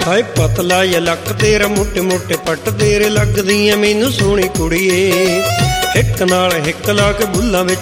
हाय पतला या लक तेरा मोटे मोटे पट तेरे लगदी ऐ मैनू सोहनी कुड़िए। हिक नाल हिक ला के बुल्लां विच